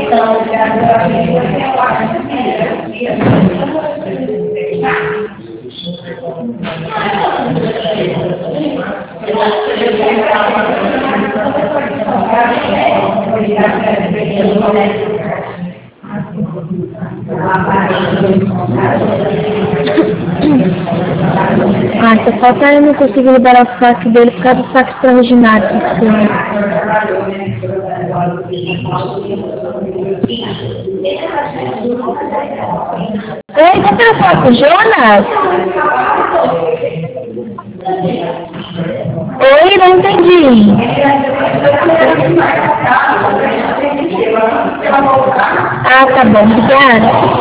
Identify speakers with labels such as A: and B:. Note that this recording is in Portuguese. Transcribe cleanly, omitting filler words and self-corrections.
A: Só falta eu não conseguir liberar o saque dele por causa do saque extraordinário. Ei, você não fala com o Jonas? Oi, não entendi. Tá bom, obrigada.